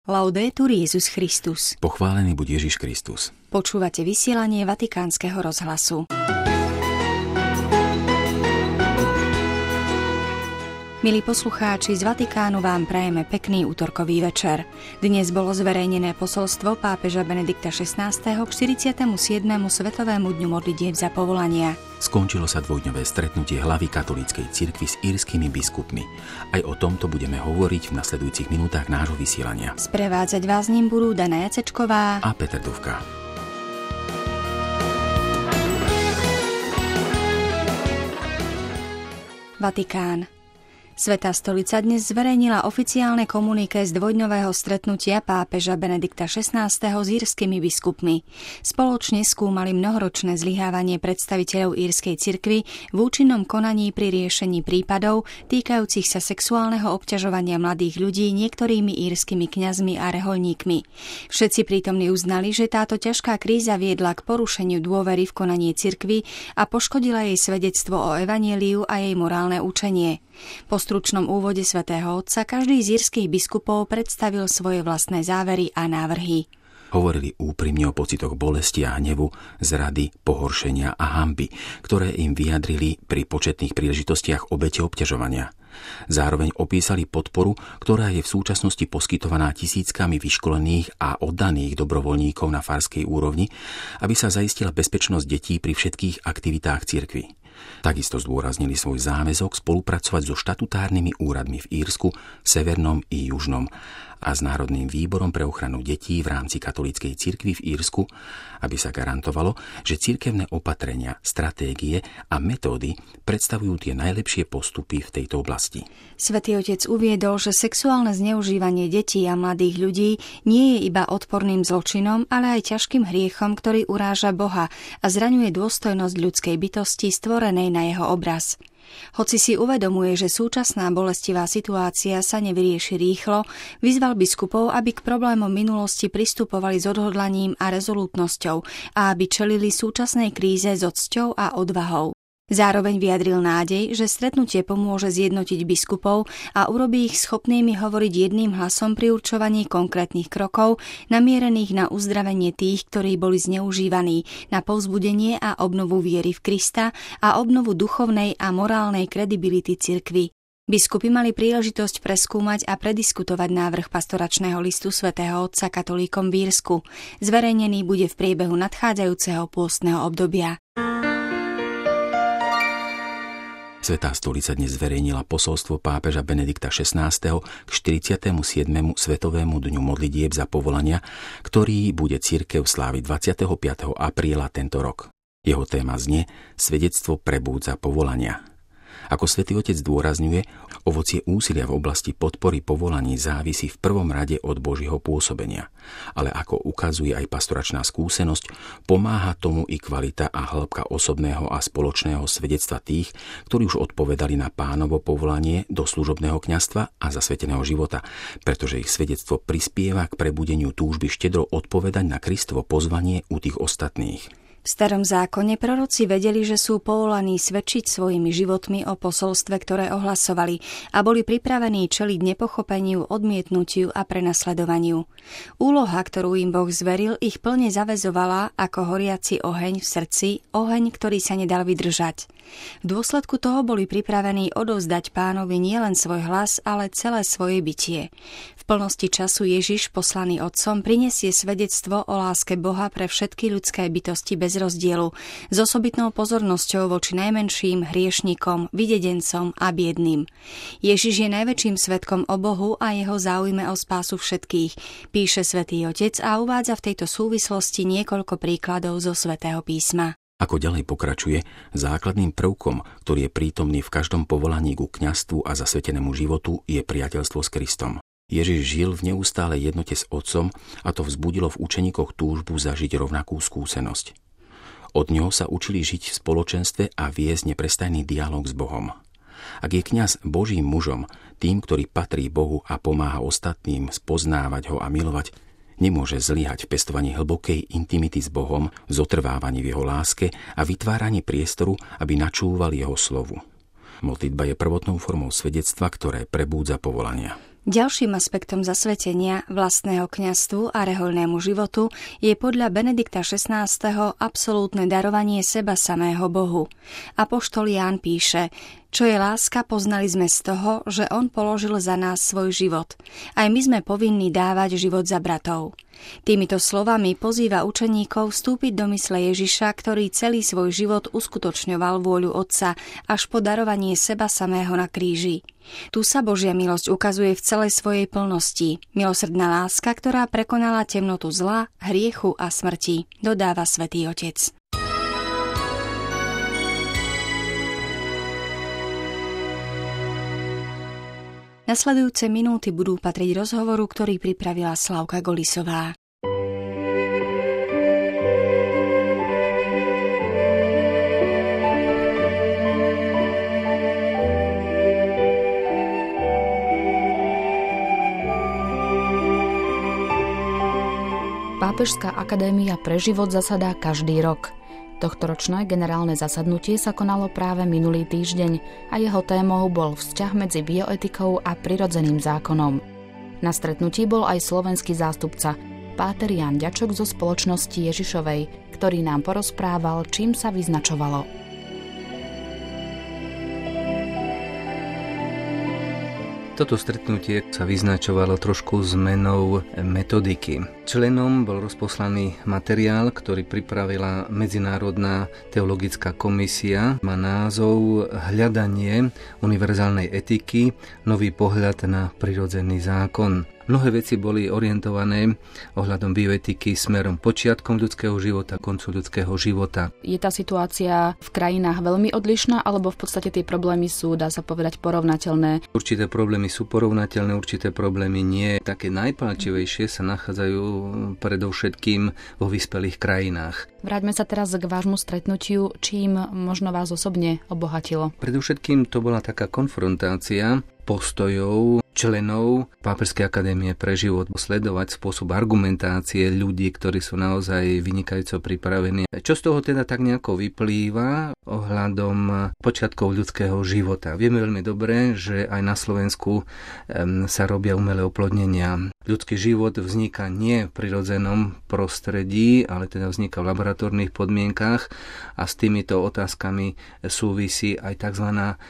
Laudetur Jesus Christus. Pochválený buď Ježiš Kristus. Počúvate vysielanie Vatikánskeho rozhlasu. Milí poslucháči, z Vatikánu vám prajeme pekný útorkový večer. Dnes bolo zverejnené posolstvo pápeža Benedikta XVI k 47. Svetovému dňu modlitieb za povolania. Skončilo sa dvojdňové stretnutie hlavy katolíckej cirkvi s írskymi biskupmi. Aj o tomto budeme hovoriť v nasledujúcich minútach nášho vysielania. Sprevádzať vás ním budú Dana Jacečková a Peter Dufka. Vatikán. Svätá stolica dnes zverejnila oficiálne komuniké z dvojdňového stretnutia pápeža Benedikta XVI s írskymi biskupmi. Spoločne skúmali mnohoročné zlyhávanie predstaviteľov írskej cirkvi v účinnom konaní pri riešení prípadov týkajúcich sa sexuálneho obťažovania mladých ľudí niektorými írskymi kňazmi a rehoľníkmi. Všetci prítomní uznali, že táto ťažká kríza viedla k porušeniu dôvery v konanie cirkvi a poškodila jej svedectvo o evanjeliu a jej morálne učenie. Po stručnom úvode svätého Otca každý z írskych biskupov predstavil svoje vlastné závery a návrhy. Hovorili úprimne o pocitoch bolesti a hnevu, zrady, pohoršenia a hanby, ktoré im vyjadrili pri početných príležitostiach obete obťažovania. Zároveň opísali podporu, ktorá je v súčasnosti poskytovaná tisíckami vyškolených a oddaných dobrovoľníkov na farskej úrovni, aby sa zaistila bezpečnosť detí pri všetkých aktivitách cirkvi. Takisto zdôraznili svoj záväzok spolupracovať so štatutárnymi úradmi v Írsku, Severnom i Južnom a s Národným výborom pre ochranu detí v rámci katolíckej cirkvi v Írsku, aby sa garantovalo, že cirkevné opatrenia, stratégie a metódy predstavujú tie najlepšie postupy v tejto oblasti. Svätý Otec uviedol, že sexuálne zneužívanie detí a mladých ľudí nie je iba odporným zločinom, ale aj ťažkým hriechom, ktorý uráža Boha a zraňuje dôstojnosť ľudskej bytosti stvorenej na jeho obraz. Hoci si uvedomuje, že súčasná bolestivá situácia sa nevyrieši rýchlo, vyzval biskupov, aby k problémom minulosti pristupovali s odhodlaním a rezolútnosťou a aby čelili súčasnej kríze s cťou a odvahou. Zároveň vyjadril nádej, že stretnutie pomôže zjednotiť biskupov a urobí ich schopnými hovoriť jedným hlasom pri určovaní konkrétnych krokov namierených na uzdravenie tých, ktorí boli zneužívaní, na povzbudenie a obnovu viery v Krista a obnovu duchovnej a morálnej kredibility cirkvi. Biskupy mali príležitosť preskúmať a prediskutovať návrh pastoračného listu svätého Otca katolíkom v Írsku. Zverejnený bude v priebehu nadchádzajúceho pôstneho obdobia. Svätá stolica dnes zverejnila posolstvo pápeža Benedikta XVI k 47. Svetovému dňu modlitieb za povolania, ktorý bude cirkev sláviť 25. apríla tento rok. Jeho téma znie Svedectvo prebúdza povolania. Ako Svätý Otec zdôrazňuje, ovocie úsilia v oblasti podpory povolaní závisí v prvom rade od Božieho pôsobenia. Ale ako ukazuje aj pastoračná skúsenosť, pomáha tomu i kvalita a hĺbka osobného a spoločného svedectva tých, ktorí už odpovedali na Pánovo povolanie do služobného kňazstva a zasveteného života, pretože ich svedectvo prispieva k prebudeniu túžby štedro odpovedať na Kristovo pozvanie u tých ostatných. V Starom zákone proroci vedeli, že sú povolaní svedčiť svojimi životmi o posolstve, ktoré ohlasovali a boli pripravení čeliť nepochopeniu, odmietnutiu a prenasledovaniu. Úloha, ktorú im Boh zveril, ich plne zaväzovala ako horiaci oheň v srdci, oheň, ktorý sa nedal vydržať. V dôsledku toho boli pripravení odovzdať Pánovi nielen svoj hlas, ale celé svoje bytie. V plnosti času Ježiš, poslaný Otcom, prinesie svedectvo o láske Boha pre všetky ľudské bytosti bez rozdielu, s osobitnou pozornosťou voči najmenším, hriešnikom, videdencom a biedným. Ježiš je najväčším svedkom o Bohu a jeho záujme o spásu všetkých, píše Svätý Otec a uvádza v tejto súvislosti niekoľko príkladov zo Svätého písma. Ako ďalej pokračuje, základným prvkom, ktorý je prítomný v každom povolaní ku kňazstvu a zasvetenému životu, je priateľstvo s Kristom. Ježiš žil v neustálej jednote s Otcom a to vzbudilo v učeníkoch túžbu zažiť rovnakú skúsenosť. Od ňoho sa učili žiť v spoločenstve a viesť neprestajný dialóg s Bohom. Ak je kňaz Božím mužom, tým, ktorý patrí Bohu a pomáha ostatným spoznávať ho a milovať, nemôže zlyhať v pestovaní hlbokej intimity s Bohom, zotrvávaní v jeho láske a vytváraní priestoru, aby načúval jeho slovu. Modlitba je prvotnou formou svedectva, ktoré prebúdza povolania. Ďalším aspektom zasvetenia vlastného kňazstvu a rehoľnému životu je podľa Benedikta XVI. Absolútne darovanie seba samého Bohu. Apoštol Ján píše: Čo je láska, poznali sme z toho, že on položil za nás svoj život. Aj my sme povinní dávať život za bratov. Týmito slovami pozýva učeníkov vstúpiť do mysle Ježiša, ktorý celý svoj život uskutočňoval vôľu Otca až po darovanie seba samého na kríži. Tu sa Božia milosť ukazuje v celej svojej plnosti. Milosrdná láska, ktorá prekonala temnotu zla, hriechu a smrti, dodáva Svätý Otec. Nasledujúce minúty budú patriť rozhovoru, ktorý pripravila Slavka Golisová. Pápežská akadémia pre život zasadá každý rok. Tohtoročné generálne zasadnutie sa konalo práve minulý týždeň a jeho témou bol vzťah medzi bioetikou a prirodzeným zákonom. Na stretnutí bol aj slovenský zástupca, páter Ján Ďačok zo Spoločnosti Ježišovej, ktorý nám porozprával, čím sa vyznačovalo. Toto stretnutie sa vyznačovalo trošku zmenou metodiky. Členom bol rozposlaný materiál, ktorý pripravila Medzinárodná teologická komisia. Má názov Hľadanie univerzálnej etiky, nový pohľad na prirodzený zákon. Mnohé veci boli orientované ohľadom bioetiky smerom počiatkom ľudského života, koncu ľudského života. Je tá situácia v krajinách veľmi odlišná, alebo v podstate tie problémy sú, dá sa povedať, porovnateľné? Určité problémy sú porovnateľné, určité problémy nie. Také najpálčivejšie sa nachádzajú predovšetkým vo vyspelých krajinách. Vráťme sa teraz k vášmu stretnutiu, čím možno vás osobne obohatilo. Predovšetkým to bola taká konfrontácia postojov členov Pápežskej akadémie pre život, sledovať spôsob argumentácie ľudí, ktorí sú naozaj vynikajúco pripravení. Čo z toho teda tak nejako vyplýva ohľadom počiatkov ľudského života? Vieme veľmi dobre, že aj na Slovensku sa robia umelé oplodnenia. Ľudský život vzniká nie v prirodzenom prostredí, ale teda vzniká v laboratórnych podmienkách a s týmito otázkami súvisí aj tzv.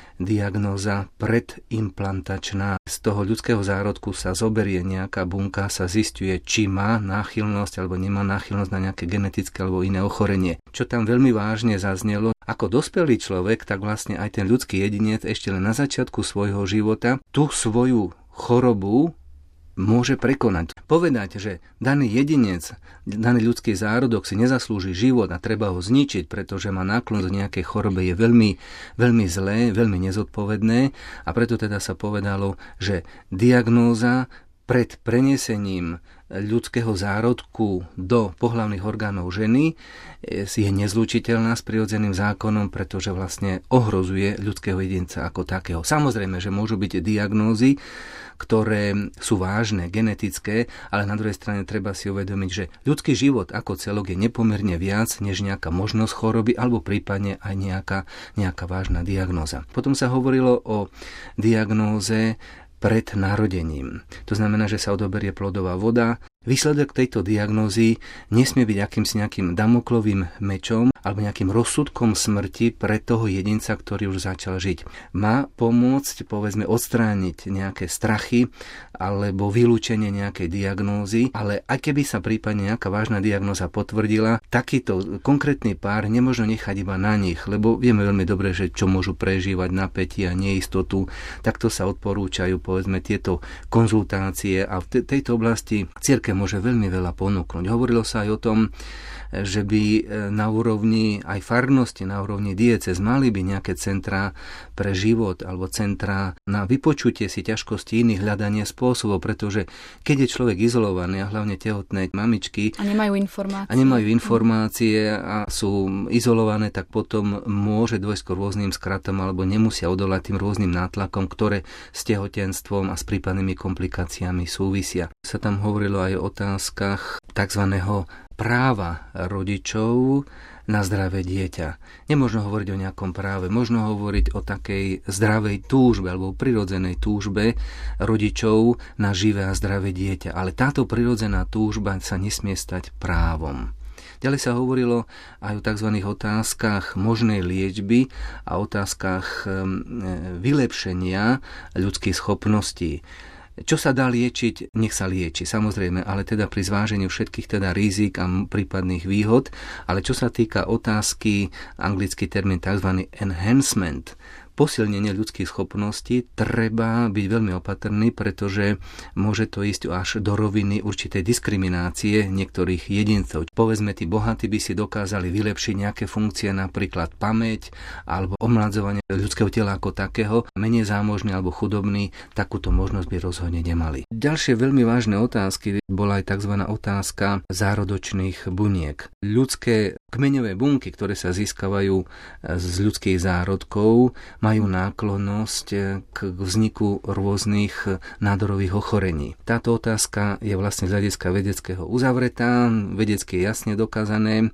Diagnóza predimplantačná. Z toho ľudského zárodku sa zoberie nejaká bunka, sa zisťuje, či má náchylnosť alebo nemá náchylnosť na nejaké genetické alebo iné ochorenie. Čo tam veľmi vážne zaznelo, ako dospelý človek, tak vlastne aj ten ľudský jedinec ešte len na začiatku svojho života tú svoju chorobu môže prekonať. Povedať, že daný jedinec, daný ľudský zárodok si nezaslúži život a treba ho zničiť, pretože má náklon k nejakej chorobe, je veľmi, veľmi zlé, veľmi nezodpovedné a preto teda sa povedalo, že diagnóza pred prenesením ľudského zárodku do pohlavných orgánov ženy je nezlučiteľná s prirodzeným zákonom, pretože vlastne ohrozuje ľudského jedinca ako takého. Samozrejme, že môžu byť diagnózy, ktoré sú vážne, genetické, ale na druhej strane treba si uvedomiť, že ľudský život ako celok je nepomerne viac než nejaká možnosť choroby alebo prípadne aj nejaká vážna diagnóza. Potom sa hovorilo o diagnóze pred narodením. To znamená, že sa odoberie plodová voda. Výsledok tejto diagnózy nesmie byť akýmsi nejakým damoklovým mečom alebo nejakým rozsudkom smrti pre toho jedinca, ktorý už začal žiť. Má pomôcť, povedzme, odstrániť nejaké strachy alebo vylúčenie nejakej diagnózy, ale aj keby sa prípadne nejaká vážna diagnóza potvrdila, takýto konkrétny pár nemožno nechať iba na nich, lebo vieme veľmi dobre, že čo môžu prežívať napätie a neistotu. Takto sa odporúčajú, povedzme, tieto konzultácie a v tejto oblasti cirkev môže veľmi veľa ponúknuť. Hovorilo sa aj o tom, že by na úrovni aj farnosti, na úrovni diecéz mali byť nejaké centrá pre život alebo centrá na vypočutie si ťažkosti iných, hľadanie spôsobov, pretože keď je človek izolovaný a hlavne tehotné mamičky a nemajú informácie a sú izolované, tak potom môže dôjsť k rôznym skratom alebo nemusia odolať tým rôznym nátlakom, ktoré s tehotenstvom a s prípadnými komplikáciami súvisia. Sa tam hovorilo aj o otázkach tzv. Práva rodičov na zdravé dieťa. Nemožno hovoriť o nejakom práve, možno hovoriť o takej zdravej túžbe alebo prirodzenej túžbe rodičov na živé a zdravé dieťa. Ale táto prirodzená túžba sa nesmie stať právom. Ďalej sa hovorilo aj o tzv. Otázkach možnej liečby a otázkach vylepšenia ľudských schopností. Čo sa dá liečiť, nech sa lieči, samozrejme, ale teda pri zvážení všetkých teda rizík a prípadných výhod. Ale čo sa týka otázky, anglický termín tzv. Enhancement, posilnenie ľudských schopností, treba byť veľmi opatrný, pretože môže to ísť až do roviny určitej diskriminácie niektorých jedincov. Povedzme, tí bohatí by si dokázali vylepšiť nejaké funkcie, napríklad pamäť alebo omladzovanie ľudského tela ako takého. Menej zámožní alebo chudobní takúto možnosť by rozhodne nemali. Ďalšie veľmi vážne otázky bola aj tzv. Otázka zárodočných buniek. Ľudské kmeňové bunky, ktoré sa získavajú z ľudských zárodkov, majú náklonnosť k vzniku rôznych nádorových ochorení. Táto otázka je vlastne z hľadiska vedeckého uzavretá, vedecky jasne dokázané,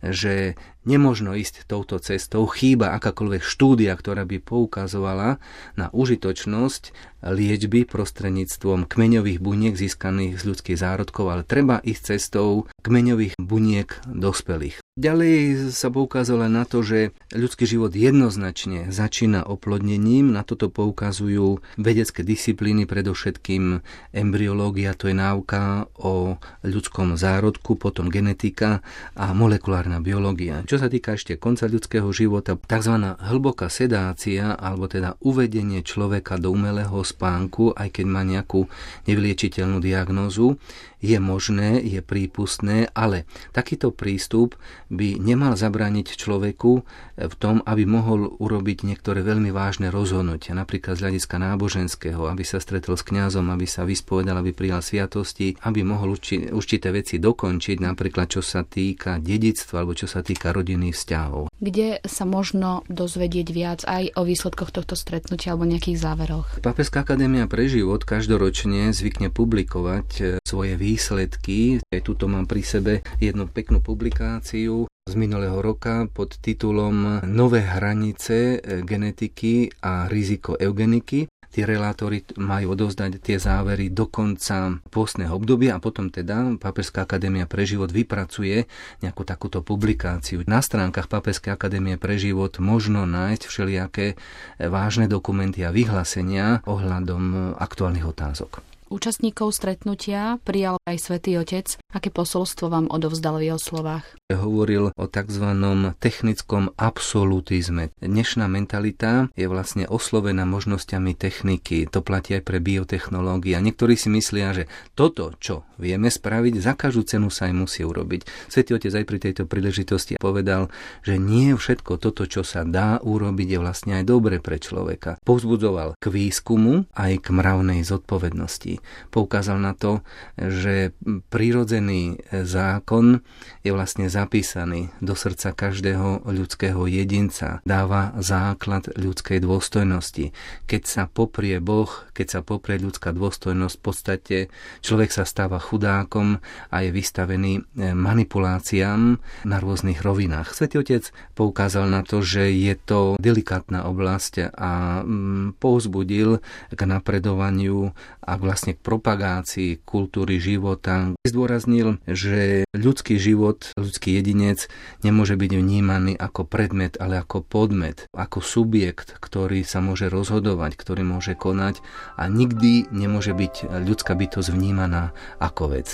že nemožno ísť touto cestou, chýba akákoľvek štúdia, ktorá by poukazovala na užitočnosť liečby prostredníctvom kmeňových buniek získaných z ľudských zárodkov, ale treba ísť cestou kmeňových buniek dospelých. Ďalej sa poukázalo na to, že ľudský život jednoznačne začína oplodnením. Na toto poukazujú vedecké disciplíny, predovšetkým embryológia, to je náuka o ľudskom zárodku, potom genetika a molekulárna biológia. Čo sa týka ešte konca ľudského života, tzv. Hlboká sedácia, alebo teda uvedenie človeka do umelého spánku, aj keď má nejakú nevyliečiteľnú diagnózu, je možné, je prípustné, ale takýto prístup by nemal zabrániť človeku v tom, aby mohol urobiť niektoré veľmi vážne rozhodnutia, napríklad z hľadiska náboženského, aby sa stretol s kňazom, aby sa vyspovedal, aby prijal sviatosti, aby mohol určité veci dokončiť, napríklad čo sa týka dedičstva alebo čo sa týka rodinných vzťahov. Kde sa možno dozvedieť viac aj o výsledkoch tohto stretnutia alebo nejakých záveroch? Pápežská akadémia pre život každoročne zvykne publikovať svoje výsledky. Tuto mám pri sebe jednu peknú publikáciu z minulého roka pod titulom Nové hranice genetiky a riziko eugeniky. Tí relátori majú odovzdať tie závery do konca pôstneho obdobia a potom teda Pápežská akadémia pre život vypracuje nejakú takúto publikáciu. Na stránkach Pápežskej akadémie pre život možno nájsť všelijaké vážne dokumenty a vyhlásenia ohľadom aktuálnych otázok. Účastníkov stretnutia prijal aj Svätý Otec. Aké posolstvo vám odovzdal v jeho slovách? Hovoril o tzv. Technickom absolutizme. Dnešná mentalita je vlastne oslovená možnosťami techniky. To platí aj pre biotechnológie. A niektorí si myslia, že toto, čo vieme spraviť, za každú cenu sa aj musí urobiť. Svätý Otec aj pri tejto príležitosti povedal, že nie všetko toto, čo sa dá urobiť, je vlastne aj dobre pre človeka. Povzbudzoval k výskumu aj k mravnej zodpovednosti. Poukázal na to, že prírodzený zákon je vlastne zapísaný do srdca každého ľudského jedinca. Dáva základ ľudskej dôstojnosti. Keď sa poprie Boh, keď sa poprie ľudská dôstojnosť, v podstate človek sa stáva chudákom a je vystavený manipuláciám na rôznych rovinách. Svätý Otec poukázal na to, že je to delikátna oblasť a povzbudil k napredovaniu a vlastne k propagácii kultúry života. Zdôraznil, že ľudský život, ľudský jedinec nemôže byť vnímaný ako predmet, ale ako podmet, ako subjekt, ktorý sa môže rozhodovať, ktorý môže konať a nikdy nemôže byť ľudská bytosť vnímaná ako vec.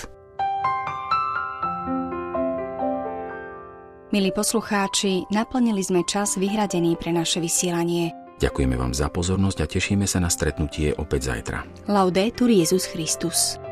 Milí poslucháči, naplnili sme čas vyhradený pre naše vysielanie. Ďakujeme vám za pozornosť a tešíme sa na stretnutie opäť zajtra. Laudetur Jesus Christus.